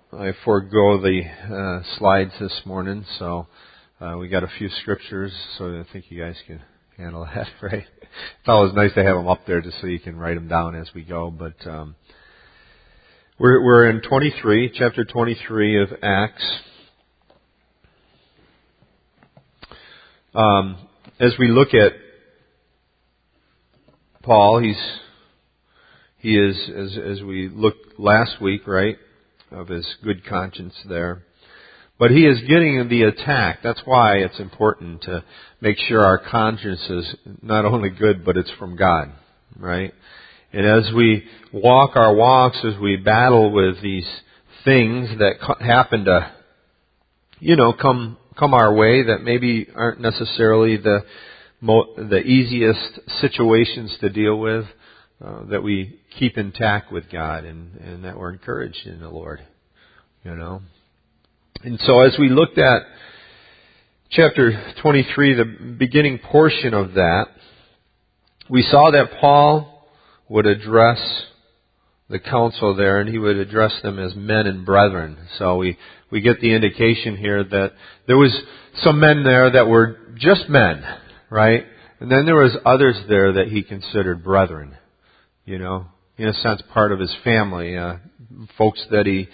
I forego the slides this morning, so we got a few scriptures, so I think you guys can handle that, right? It's always nice to have them up there just so you can write them down as we go, but we're in chapter 23 of Acts. As we look at Paul, he is as we looked last week, right, of his good conscience there. But he is getting the attack. That's why it's important to make sure our conscience is not only good, but it's from God, right? And as we walk our walks, as we battle with these things that happen to, come our way that maybe aren't necessarily the easiest situations to deal with, that we keep intact with God and that we're encouraged in the Lord, And so as we looked at chapter 23, the beginning portion of that, we saw that Paul would address the council there, and he would address them as men and brethren. So we get the indication here that there was some men there that were just men, right? And then there was others there that he considered brethren, in a sense part of his family, folks that he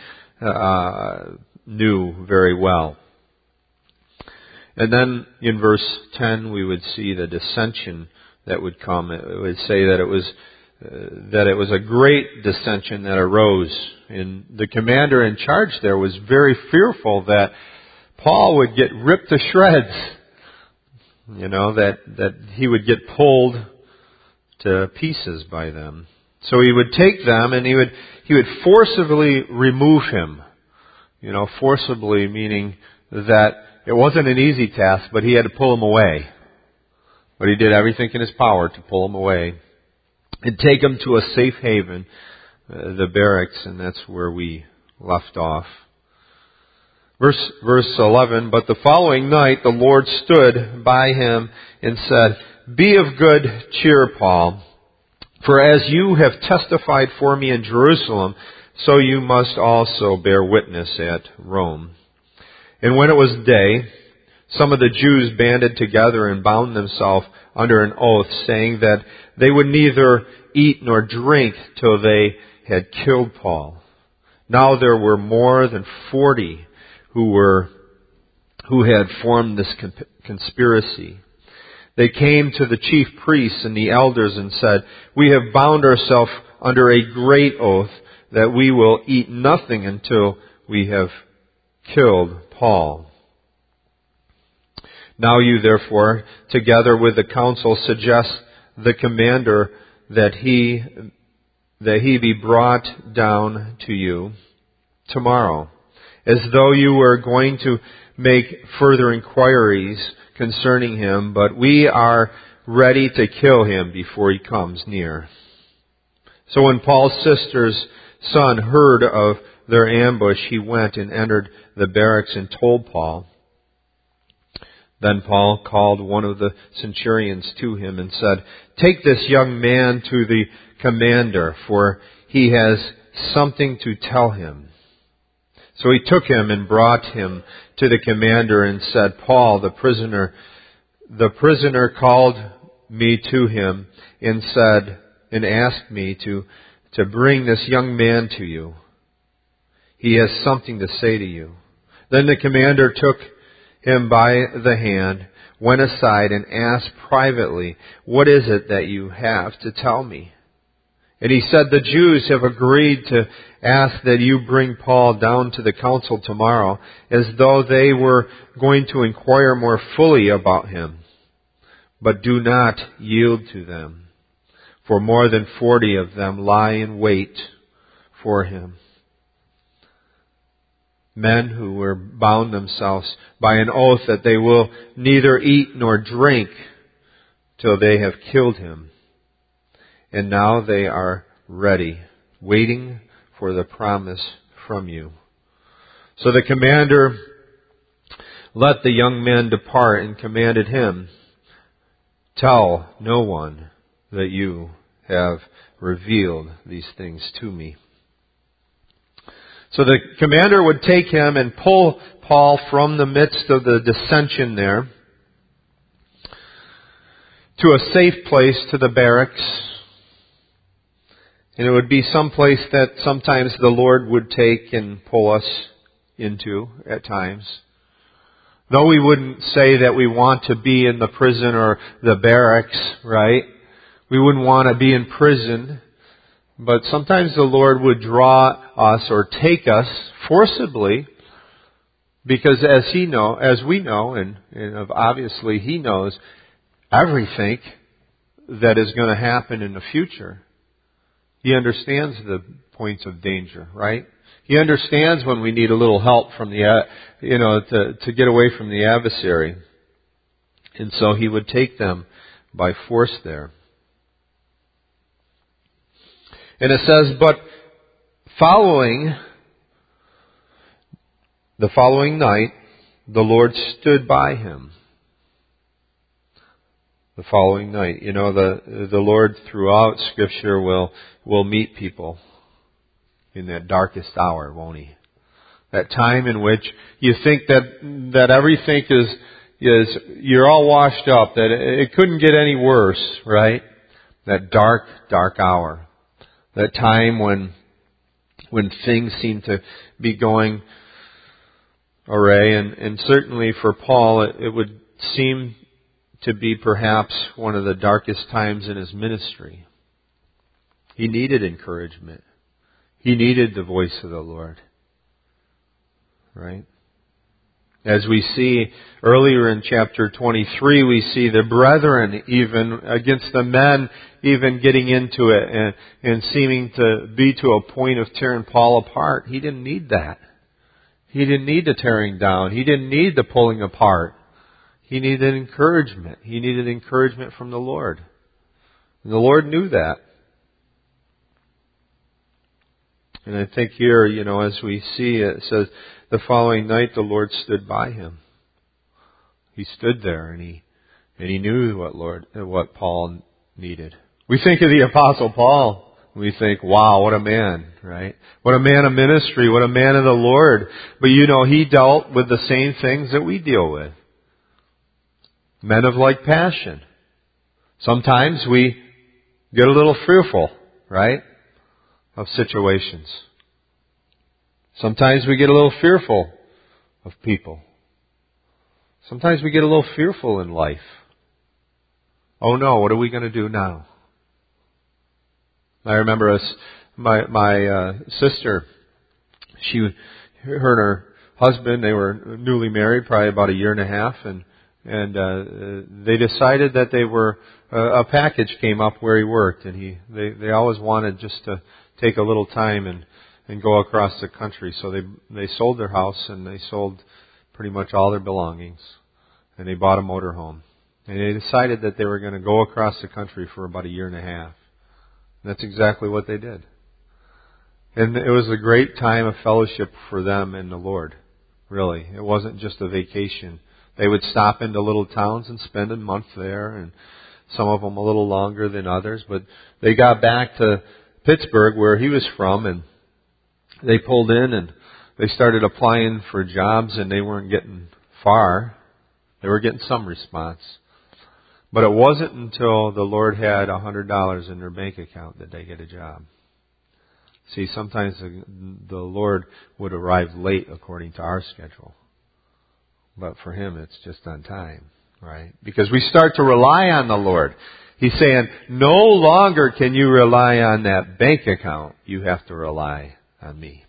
knew very well. And then in verse 10 we would see the dissension that would come. It would say that it was a great dissension that arose. And the commander in charge there was very fearful that Paul would get ripped to shreds. That he would get pulled to pieces by them. So he would take them and he would forcibly remove him. Forcibly meaning that it wasn't an easy task, but he had to pull him away. But he did everything in his power to pull him away and take him to a safe haven, the barracks, and that's where we left off. Verse 11, but the following night the Lord stood by him and said, "Be of good cheer, Paul, for as you have testified for me in Jerusalem, so you must also bear witness at Rome." And when it was day, some of the Jews banded together and bound themselves under an oath, saying that they would neither eat nor drink till they had killed Paul. Now there were more than 40 who had formed this conspiracy. They came to the chief priests and the elders and said, "We have bound ourselves under a great oath that we will eat nothing until we have killed Paul. Now you therefore, together with the council, suggest the commander that he be brought down to you tomorrow, as though you were going to make further inquiries concerning him, but we are ready to kill him before he comes near." So when Paul's sister's son heard of their ambush, he went and entered the barracks and told Paul. Then Paul called one of the centurions to him and said, "Take this young man to the commander, for he has something to tell him." So he took him and brought him to the commander and said, "Paul, the prisoner called me to him and asked me to bring this young man to you. He has something to say to you." Then the commander took him by the hand, went aside and asked privately, "What is it that you have to tell me?" And he said, "The Jews have agreed to ask that you bring Paul down to the council tomorrow, as though they were going to inquire more fully about him. But do not yield to them, for more than 40 of them lie in wait for him. Men who were bound themselves by an oath that they will neither eat nor drink till they have killed him. And now they are ready, waiting for the promise from you." So the commander let the young man depart and commanded him, "Tell no one that you have revealed these things to me." So the commander would take him and pull Paul from the midst of the dissension there to a safe place, to the barracks. And it would be some place that sometimes the Lord would take and pull us into at times. Though we wouldn't say that we want to be in the prison or the barracks, right? We wouldn't want to be in prison. But sometimes the Lord would draw us or take us forcibly, because as we know, and obviously He knows everything that is going to happen in the future. He understands the points of danger, right? He understands when we need a little help from to get away from the adversary. And so He would take them by force there. And it says, but the following night, the Lord stood by him. The following night. The Lord throughout Scripture will meet people in that darkest hour, won't He? That time in which you think that everything is you're all washed up, that it couldn't get any worse, right? That dark, dark hour. That time when things seem to be going awry, and certainly for Paul it would seem to be perhaps one of the darkest times in his ministry. He needed encouragement. He needed the voice of the Lord. Right? As we see earlier in chapter 23, we see the brethren even against the men even getting into it and seeming to be to a point of tearing Paul apart. He didn't need that. He didn't need the tearing down. He didn't need the pulling apart. He needed encouragement. He needed encouragement from the Lord. And the Lord knew that. And I think here, as we see, it says, the following night the Lord stood by him. He stood there and he knew what Paul needed. We think of the Apostle Paul. We think, wow, what a man, right? What a man of ministry, what a man of the Lord. But he dealt with the same things that we deal with. Men of like passion. Sometimes we get a little fearful, right, of situations. Sometimes we get a little fearful of people. Sometimes we get a little fearful in life. Oh no, what are we going to do now? I remember my sister, her and her husband, they were newly married, probably about a year and a half, and they decided that they were a package came up where he worked, and they always wanted just to take a little time and go across the country. So they sold their house and they sold pretty much all their belongings, and they bought a motorhome, and they decided that they were going to go across the country for about a year and a half. And that's exactly what they did. And it was a great time of fellowship for them and the Lord. Really, it wasn't just a vacation. They would stop into little towns and spend a month there, and some of them a little longer than others. But they got back to Pittsburgh, where he was from, and they pulled in and they started applying for jobs, and they weren't getting far. They were getting some response. But it wasn't until the Lord had $100 in their bank account that they get a job. See, sometimes the Lord would arrive late according to our schedule. But for Him, it's just on time, right? Because we start to rely on the Lord. He's saying, no longer can you rely on that bank account. You have to rely on me.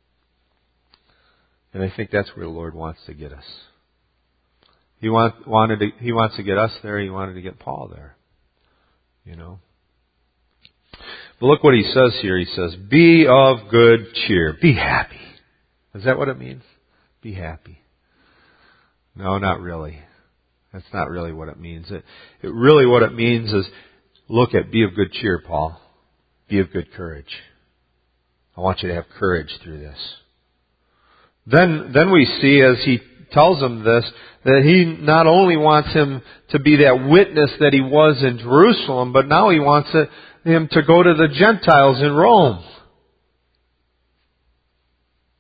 And I think that's where the Lord wants to get us. He wants to get us there. He wanted to get Paul there. But look what he says here. He says, be of good cheer. Be happy. Is that what it means? Be happy. No, not really. That's not really what it means. It really what it means is, be of good cheer, Paul. Be of good courage. I want you to have courage through this. Then we see, as he tells him this, that he not only wants him to be that witness that he was in Jerusalem, but now he wants him to go to the Gentiles in Rome.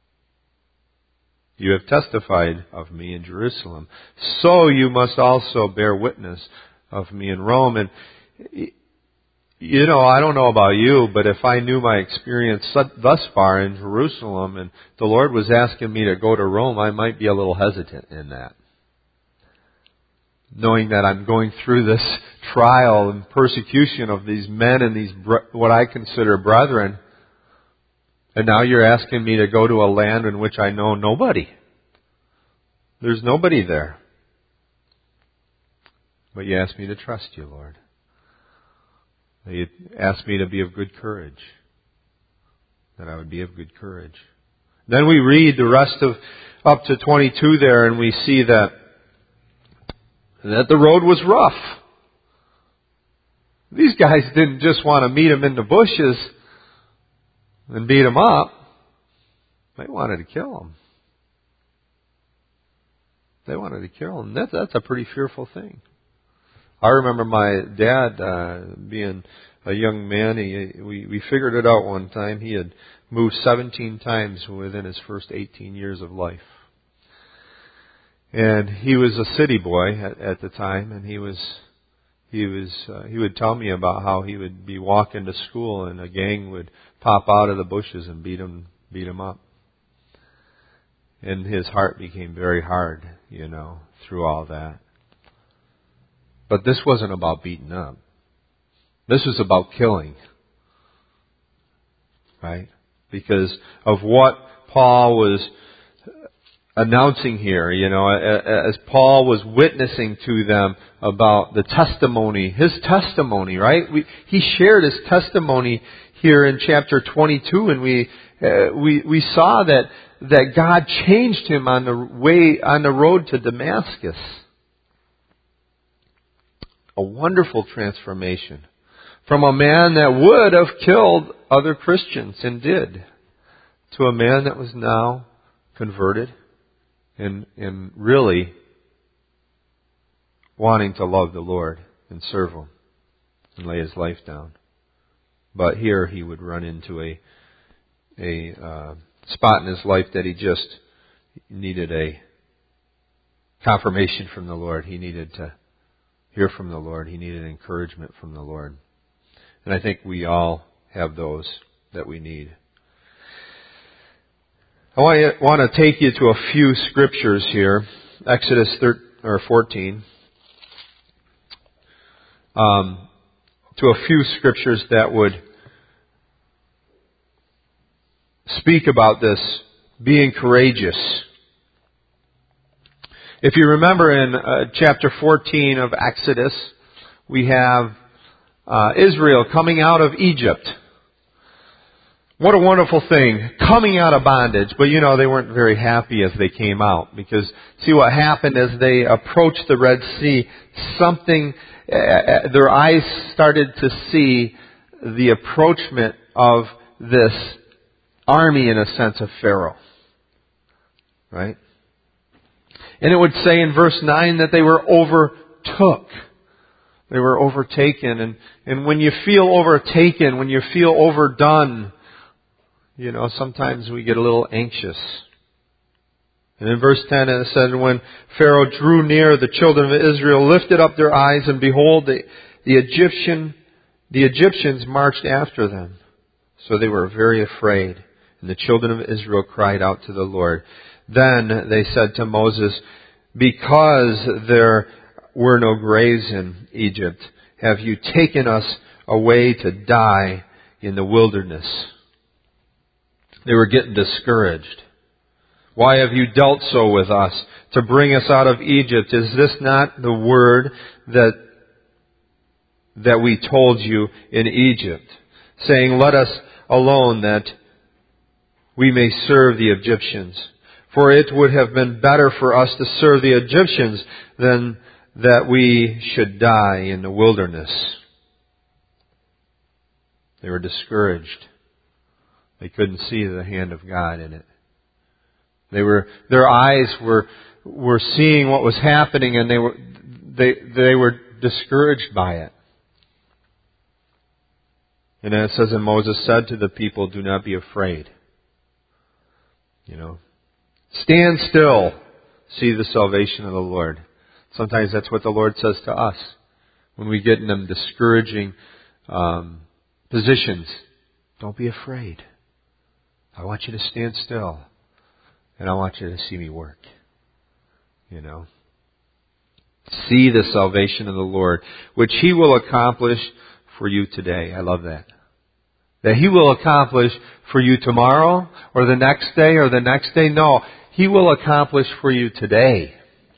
You have testified of me in Jerusalem. So you must also bear witness of me in Rome. And, you know, I don't know about you, but if I knew my experience thus far in Jerusalem and the Lord was asking me to go to Rome, I might be a little hesitant in that. Knowing that I'm going through this trial and persecution of these men and these what I consider brethren, and now you're asking me to go to a land in which I know nobody. There's nobody there. But you ask me to trust you, Lord. You ask me to be of good courage. That I would be of good courage. Then we read the rest of up to 22 there, and we see that the road was rough. These guys didn't just want to meet him in the bushes and beat him up. They wanted to kill him. They wanted to kill him. That's a pretty fearful thing. I remember my dad being a young man. We figured it out one time. He had moved 17 times within his first 18 years of life. And he was a city boy at the time, and he would tell me about how he would be walking to school and a gang would pop out of the bushes and beat him up. And his heart became very hard, you know, through all that. But this wasn't about beating up. This was about killing. Right? Because of what Paul was announcing here, you know, as Paul was witnessing to them about the testimony, his testimony, right? He shared his testimony here in chapter 22, and we saw that God changed him on the road to Damascus. A wonderful transformation from a man that would have killed other Christians and did, to a man that was now converted and really wanting to love the Lord and serve Him and lay his life down. But here he would run into a spot in his life that he just needed a confirmation from the Lord. He needed to hear from the Lord. He needed encouragement from the Lord. And I think we all have those that we need. I want to take you to a few scriptures here. Exodus 14. To a few scriptures that would speak about this being courageous. If you remember in chapter 14 of Exodus, we have Israel coming out of Egypt. What a wonderful thing, coming out of bondage. But you know, they weren't very happy as they came out. Because, see, what happened as they approached the Red Sea, their eyes started to see the approachment of this army, in a sense, of Pharaoh. Right? And it would say in verse 9 that they were overtook. They were overtaken. And when you feel overtaken, when you feel overdone, you know, sometimes we get a little anxious. And in verse 10 it said, when Pharaoh drew near, the children of Israel lifted up their eyes, and behold, the Egyptians marched after them. So they were very afraid. And the children of Israel cried out to the Lord. Then they said to Moses, because there were no graves in Egypt, have you taken us away to die in the wilderness? They were getting discouraged. Why have you dealt so with us to bring us out of Egypt? Is this not the word that we told you in Egypt, saying, let us alone that we may serve the Egyptians? For it would have been better for us to serve the Egyptians than that we should die in the wilderness. They were discouraged. They couldn't see the hand of God in it. Their eyes were seeing what was happening, and they were discouraged by it. And then it says, and Moses said to the people, do not be afraid. You know, Stand still. See the salvation of the Lord. Sometimes that's what the Lord says to us when we get in them discouraging positions. Don't be afraid. I want you to stand still. And I want you to see me work. You know. See the salvation of the Lord, which He will accomplish for you today. I love that. That He will accomplish for you tomorrow or the next day or the next day. No, He will accomplish for you today.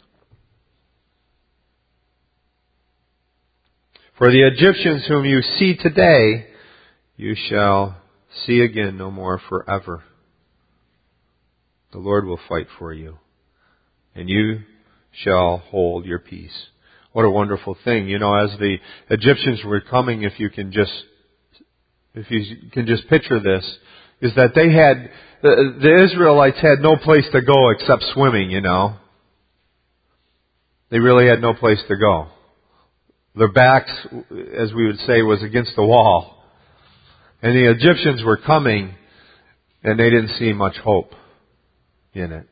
For the Egyptians whom you see today, you shall see again no more forever. The Lord will fight for you, and you shall hold your peace. What a wonderful thing. You know, as the Egyptians were coming, if you can just picture this, is that they had, the Israelites had no place to go except swimming, you know. They really had no place to go. Their backs, as we would say, was against the wall. And the Egyptians were coming, and they didn't see much hope in it.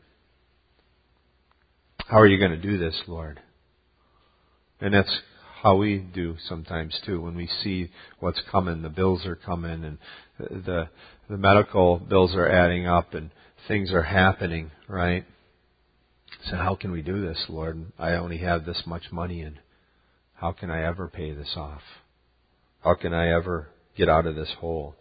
How are you going to do this, Lord? And that's how we do sometimes too. When we see what's coming, the bills are coming, and the medical bills are adding up, and things are happening, right? So how can we do this, Lord? I only have this much money, and how can I ever pay this off? How can I ever get out of this hole?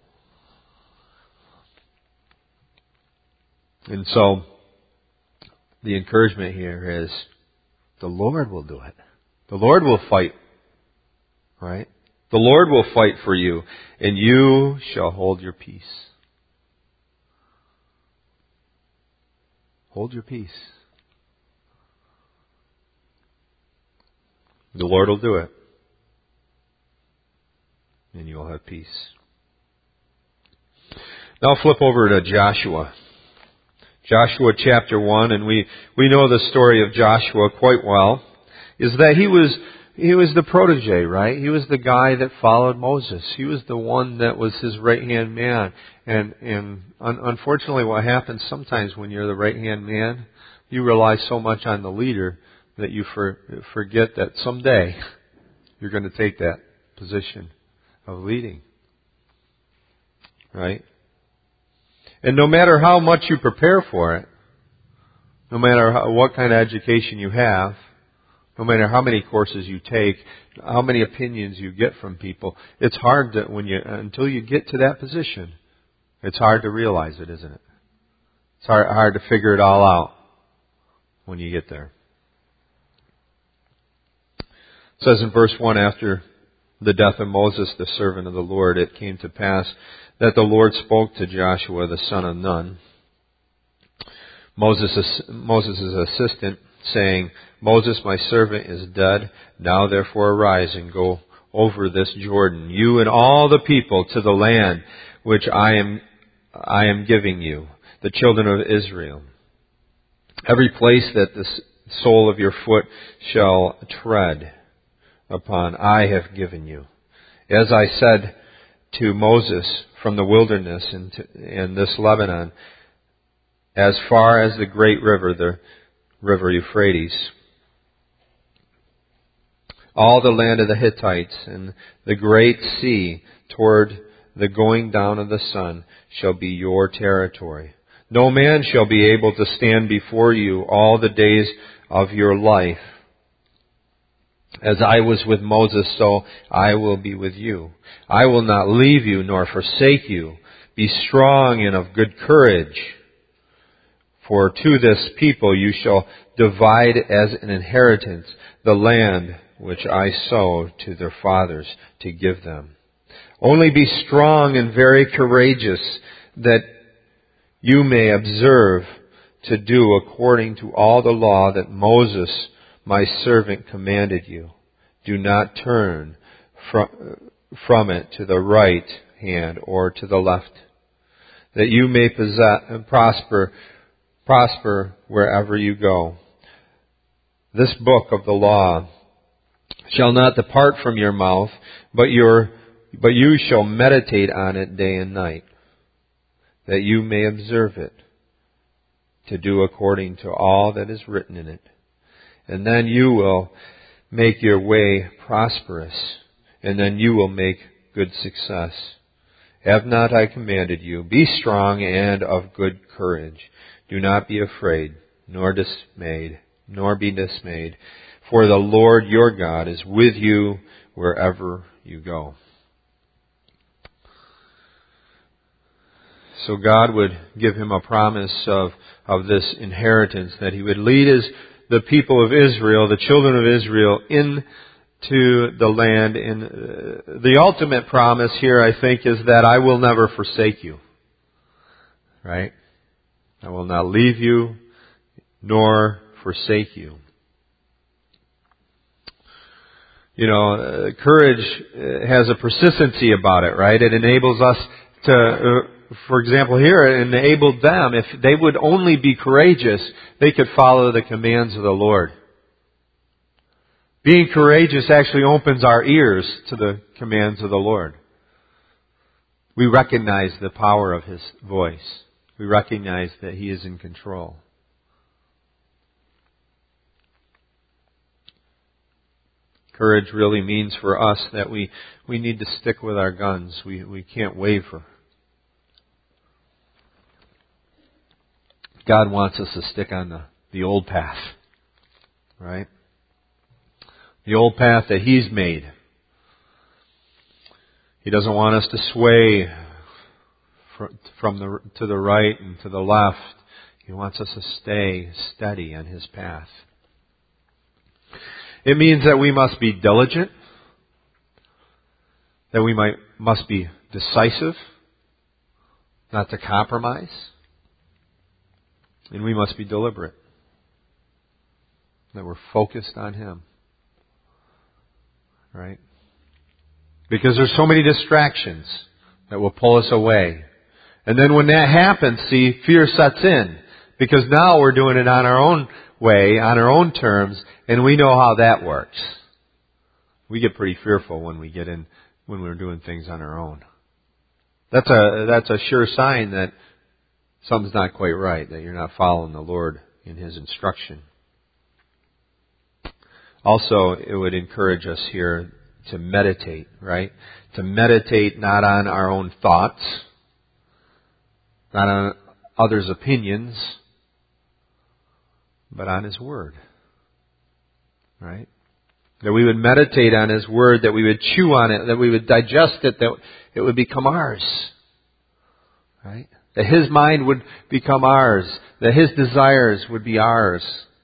And so, the encouragement here is, the Lord will do it. The Lord will fight, right? The Lord will fight for you, and you shall hold your peace. Hold your peace. The Lord will do it, and you will have peace. Now flip over to Joshua. Joshua chapter 1, and we know the story of Joshua quite well, is that he was the protege, right? He was the guy that followed Moses. He was the one that was his right-hand man. And unfortunately what happens sometimes when you're the right-hand man, you rely so much on the leader that you forget that someday you're going to take that position of leading. Right? And no matter how much you prepare for it, no matter what kind of education you have, no matter how many courses you take, how many opinions you get from people, it's hard to, until you get to that position, it's hard to realize it, isn't it? It's hard to figure it all out when you get there. It says in verse 1, after the death of Moses, the servant of the Lord, it came to pass that the Lord spoke to Joshua, the son of Nun, Moses' assistant, saying, Moses, my servant, is dead. Now therefore arise and go over this Jordan, you and all the people, to the land which I am giving you, the children of Israel. Every place that the sole of your foot shall tread upon, I have given you. As I said to Moses from the wilderness in this Lebanon, as far as the great river, the river Euphrates, all the land of the Hittites and the great sea toward the going down of the sun shall be your territory. No man shall be able to stand before you all the days of your life. As I was with Moses, so I will be with you. I will not leave you nor forsake you. Be strong and of good courage. For to this people you shall divide as an inheritance the land which I swore to their fathers to give them. Only be strong and very courageous, that you may observe to do according to all the law that Moses, my servant, commanded you. Do not turn from it to the right hand or to the left, that you may prosper wherever you go. This book of the law shall not depart from your mouth, but you shall meditate on it day and night, that you may observe it to do according to all that is written in it. And then you will make your way prosperous, and then you will make good success. Have not I commanded you? Be strong and of good courage. Do not be afraid, nor be dismayed, for the Lord your God is with you wherever you go. So God would give him a promise of this inheritance, that he would lead the people of Israel, the children of Israel, into the land. And the ultimate promise here, I think, is that I will never forsake you. Right? I will not leave you nor forsake you. You know, courage has a persistency about it, right? It enables us to, for example here, it enabled them, if they would only be courageous, they could follow the commands of the Lord. Being courageous actually opens our ears to the commands of the Lord. We recognize the power of His voice. We recognize that He is in control. Courage really means for us that we need to stick with our guns. We can't waver. God wants us to stick on the old path. Right? The old path that He's made. He doesn't want us to sway to the right and to the left. He wants us to stay steady on His path. It means that we must be diligent, that we must be decisive, not to compromise, and we must be deliberate, that we're focused on Him. Right? Because there's so many distractions that will pull us away. And then when that happens, see, fear sets in. Because now we're doing it on our own way, on our own terms, and we know how that works. We get pretty fearful when we're doing things on our own. That's a sure sign that something's not quite right, that you're not following the Lord in His instruction. Also, it would encourage us here to meditate, right? To meditate not on our own thoughts, not on others' opinions, but on His Word. Right? That we would meditate on His Word, that we would chew on it, that we would digest it, that it would become ours. Right? That His mind would become ours, that His desires would be ours.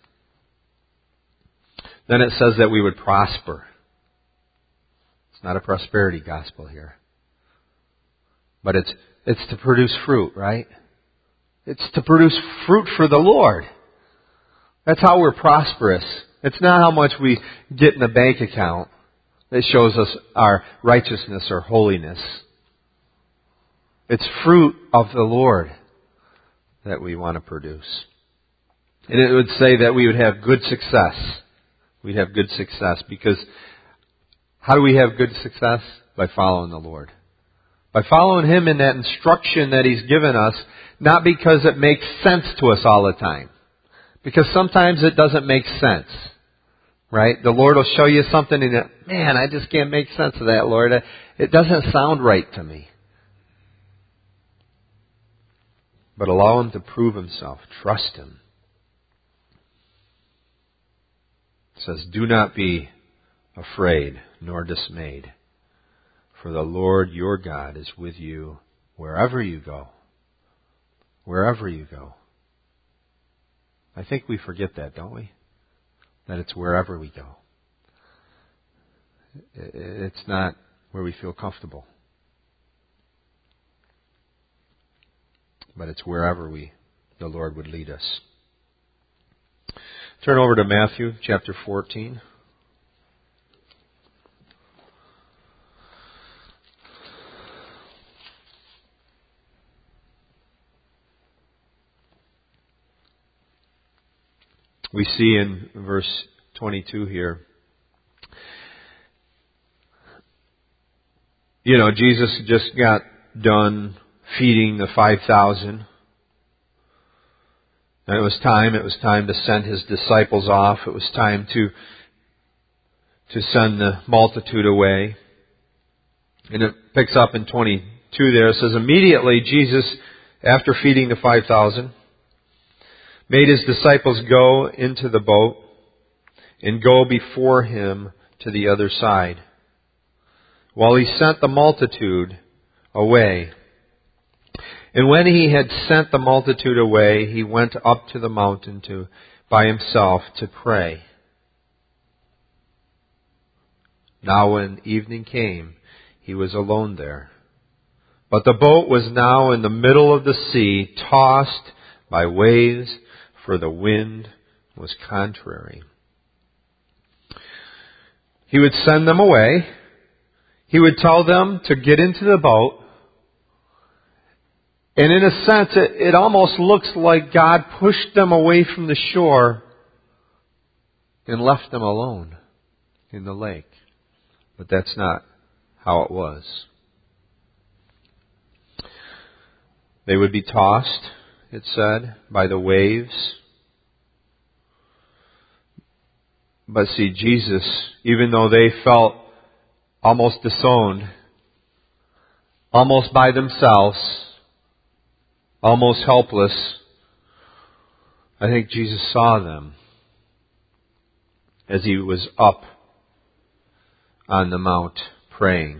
Then it says that we would prosper. It's not a prosperity gospel here. But it's to produce fruit, right? It's to produce fruit for the Lord. That's how we're prosperous. It's not how much we get in the bank account that shows us our righteousness or holiness. It's fruit of the Lord that we want to produce. And it would say that we would have good success. We'd have good success because how do we have good success? By following the Lord. By following Him in that instruction that He's given us, not because it makes sense to us all the time. Because sometimes it doesn't make sense. Right? The Lord will show you something and man, I just can't make sense of that, Lord. It doesn't sound right to me. But allow Him to prove Himself. Trust Him. It says, do not be afraid nor dismayed, for the Lord your God is with you wherever you go. Wherever you go. I think we forget that, don't we? That it's wherever we go. It's not where we feel comfortable. But it's wherever the Lord would lead us. Turn over to Matthew chapter 14. We see in verse 22 here, Jesus just got done feeding the 5,000. And it was time to send His disciples off. It was time to send the multitude away. And it picks up in 22 there. It says, immediately Jesus, after feeding the 5,000, made His disciples go into the boat and go before Him to the other side, while He sent the multitude away. And when He had sent the multitude away, He went up to the mountain by Himself to pray. Now when evening came, He was alone there. But the boat was now in the middle of the sea, tossed by waves, for the wind was contrary. He would send them away. He would tell them to get into the boat. And in a sense, it almost looks like God pushed them away from the shore and left them alone in the lake. But that's not how it was. They would be tossed, it said, by the waves. But see, Jesus, even though they felt almost disowned, almost by themselves, almost helpless, I think Jesus saw them as He was up on the mount praying.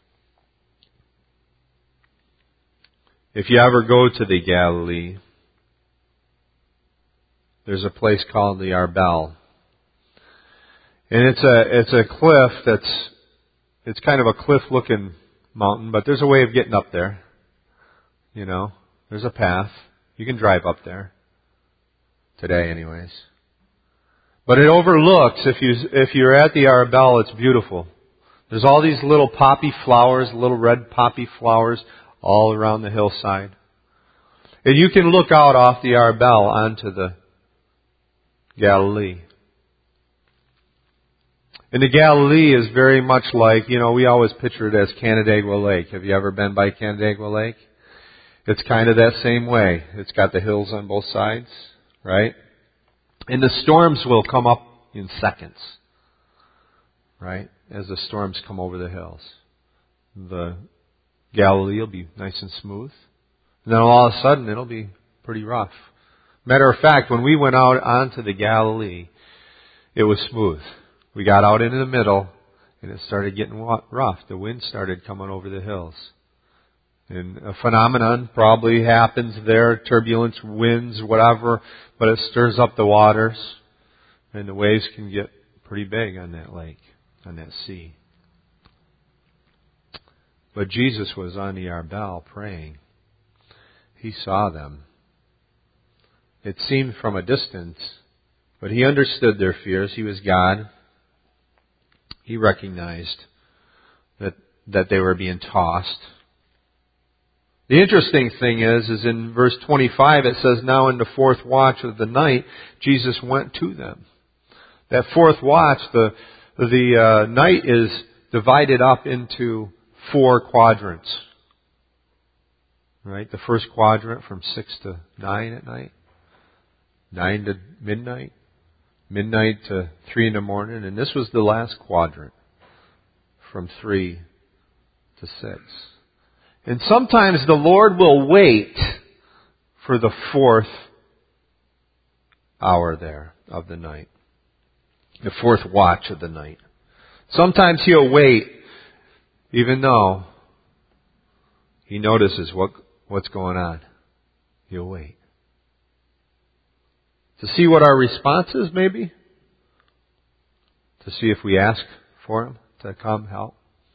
If you ever go to the Galilee, there's a place called the Arbel. And it's a cliff it's kind of a cliff-looking mountain, but there's a way of getting up there. You know, there's a path. You can drive up there. Today, anyways. But it overlooks, if you're at the Arbel, it's beautiful. There's all these little poppy flowers, little red poppy flowers, all around the hillside. And you can look out off the Arbel onto the Galilee. And the Galilee is very much like, we always picture it as Canandaigua Lake. Have you ever been by Canandaigua Lake? It's kind of that same way. It's got the hills on both sides, right? And the storms will come up in seconds, right? As the storms come over the hills. The Galilee will be nice and smooth. And then all of a sudden it'll be pretty rough. Matter of fact, when we went out onto the Galilee, it was smooth. We got out into the middle and it started getting rough. The wind started coming over the hills. And a phenomenon probably happens there, turbulence, winds, whatever, but it stirs up the waters and the waves can get pretty big on that lake, on that sea. But Jesus was on the Arbel praying. He saw them. It seemed from a distance, but He understood their fears. He was God. He recognized that they were being tossed. The interesting thing is in verse 25 it says, now in the fourth watch of the night, Jesus went to them. That fourth watch, the night is divided up into 4 quadrants. Right? The first quadrant from 6 to 9 at night. 9 to midnight. Midnight to 3 in the morning. And this was the last quadrant. From 3 to 6. And sometimes the Lord will wait for the 4th hour there of the night. The 4th watch of the night. Sometimes He'll wait even though He notices what's going on. He'll wait. To see what our response is, maybe? To see if we ask for Him to come help?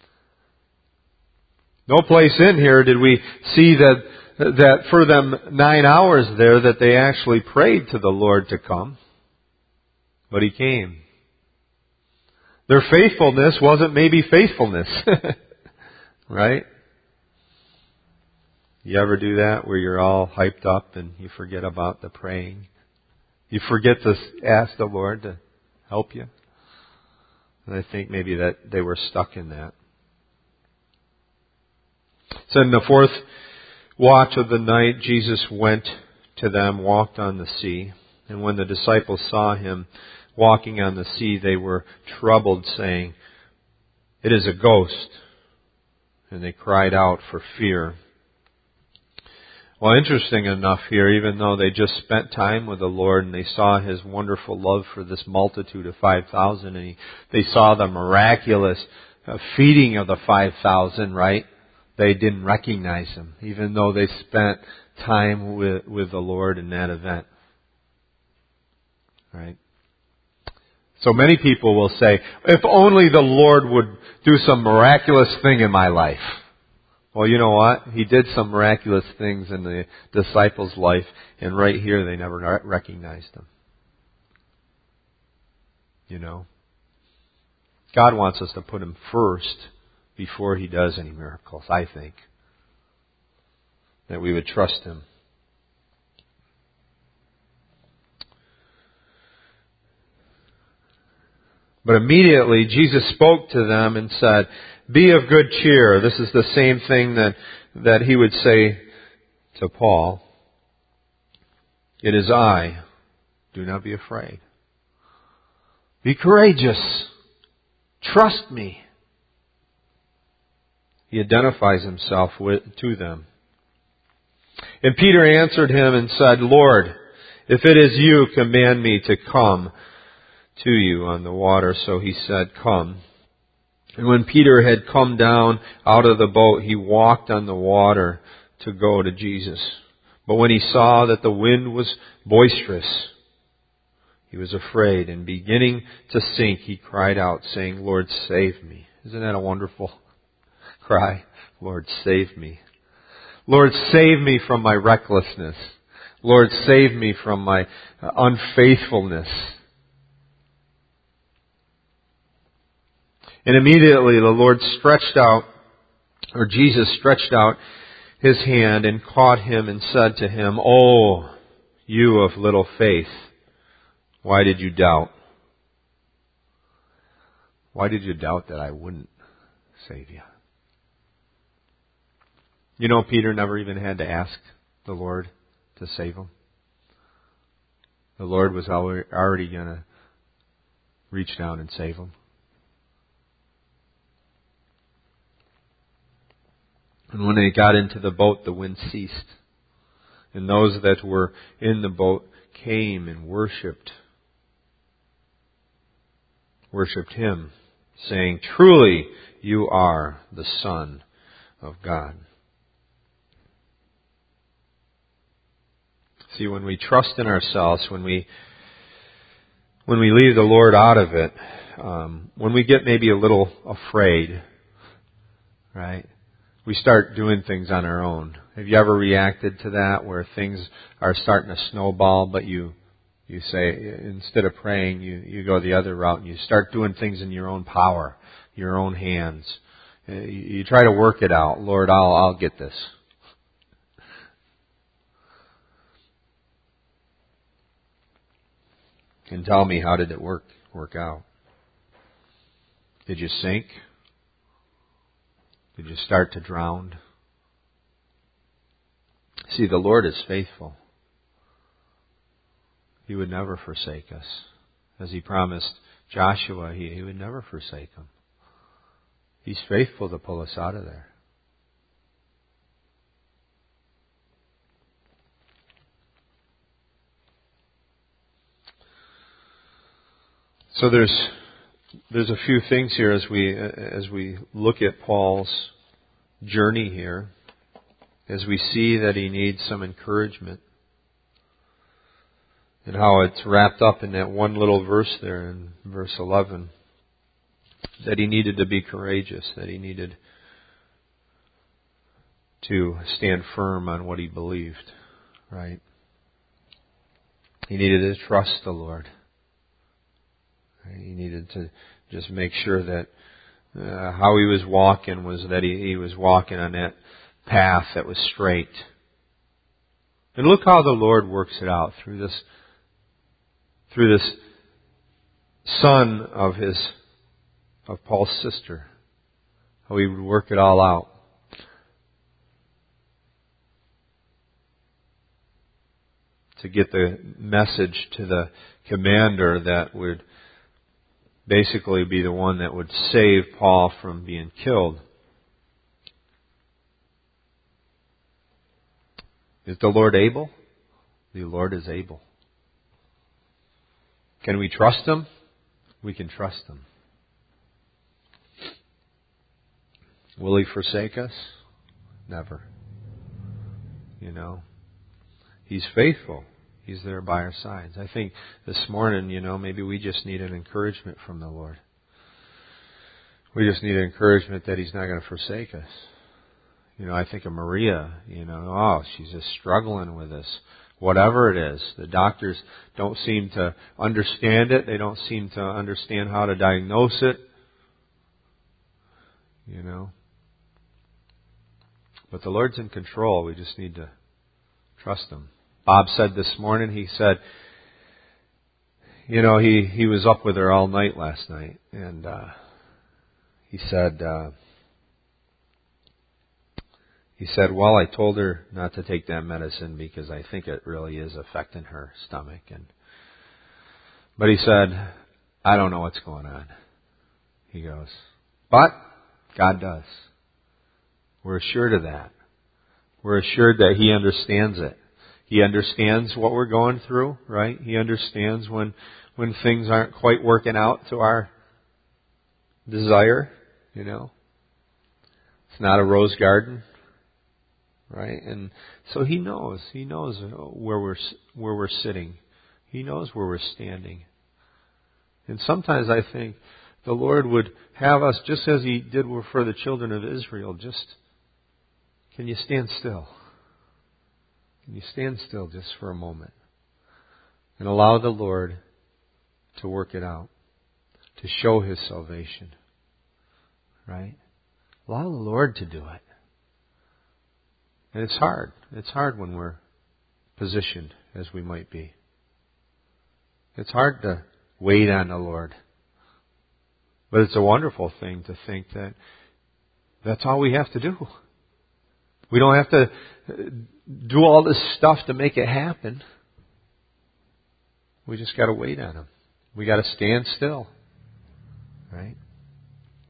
No place in here did we see that for them 9 hours there that they actually prayed to the Lord to come. But He came. Their faithfulness wasn't maybe faithfulness. Right? You ever do that where you're all hyped up and you forget about the praying? You forget to ask the Lord to help you? And I think maybe that they were stuck in that. So in the 4th watch of the night, Jesus went to them, walked on the sea. And when the disciples saw him walking on the sea, they were troubled, saying, "It is a ghost." And they cried out for fear. Well, interesting enough here, even though they just spent time with the Lord and they saw His wonderful love for this multitude of 5,000, and they saw the miraculous feeding of the 5,000, right? They didn't recognize Him, even though they spent time with the Lord in that event. Right? So many people will say, if only the Lord would do some miraculous thing in my life. Well, you know what? He did some miraculous things in the disciples' life, and right here they never recognized Him. You know? God wants us to put Him first before He does any miracles, I think. That we would trust Him. But immediately Jesus spoke to them and said, "Be of good cheer." This is the same thing that He would say to Paul. "It is I. Do not be afraid. Be courageous. Trust me." He identifies Himself to them. And Peter answered Him and said, "Lord, if it is You, command me to come to You on the water." So He said, "Come." And when Peter had come down out of the boat, he walked on the water to go to Jesus. But when he saw that the wind was boisterous, he was afraid, and beginning to sink, he cried out, saying, "Lord, save me." Isn't that a wonderful cry? Lord, save me. Lord, save me from my recklessness. Lord, save me from my unfaithfulness. And immediately the Lord Jesus stretched out His hand and caught him and said to him, "Oh, you of little faith, why did you doubt?" Why did you doubt that I wouldn't save you? You know, Peter never even had to ask the Lord to save him. The Lord was already going to reach down and save him. And when they got into the boat, the wind ceased. And those that were in the boat came and worshipped Him, saying, "Truly, You are the Son of God." See, when we trust in ourselves, when we leave the Lord out of it, when we get maybe a little afraid, right? We start doing things on our own. Have you ever reacted to that, where things are starting to snowball, but you say, instead of praying, you go the other route and you start doing things in your own power, your own hands. You try to work it out. Lord, I'll get this. And tell me, how did it work out? Did you sink? Did you start to drown? See, the Lord is faithful. He would never forsake us. As He promised Joshua, He would never forsake him. He's faithful to pull us out of there. So there's a few things here as we look at Paul's journey here, as we see that he needs some encouragement, and how it's wrapped up in that one little verse there in verse 11, that he needed to be courageous, that he needed to stand firm on what he believed, right? He needed to trust the Lord. He needed to just make sure that how he was walking was that he was walking on that path that was straight. And look how the Lord works it out through this son of Paul's sister. How he would work it all out. to get the message to the commander that would basically be the one that would save Paul from being killed. Is the Lord able? The Lord is able. Can we trust Him? We can trust Him. Will He forsake us? Never. You know, He's faithful. He's there by our sides. I think this morning, maybe we just need an encouragement from the Lord. We just need an encouragement that He's not going to forsake us. I think of Maria, she's just struggling with this. Whatever it is, the doctors don't seem to understand it. They don't seem to understand how to diagnose it. But the Lord's in control. We just need to trust Him. Bob said this morning, he said, he was up with her all night last night. And he said, well, I told her not to take that medicine because I think it really is affecting her stomach. But he said, I don't know what's going on. He goes, but God does. We're assured of that. We're assured that He understands it. He understands what we're going through, right? He understands when things aren't quite working out to our desire, It's not a rose garden, right? And so He knows. He knows where we're sitting. He knows where we're standing. And sometimes I think the Lord would have us, just as He did for the children of Israel, can you stand still? Can you stand still just for a moment and allow the Lord to work it out, to show His salvation, right? Allow the Lord to do it. And it's hard. It's hard when we're positioned as we might be. It's hard to wait on the Lord. But it's a wonderful thing to think that that's all we have to do. We don't have to do all this stuff to make it happen. We just got to wait on Him. We got to stand still, right?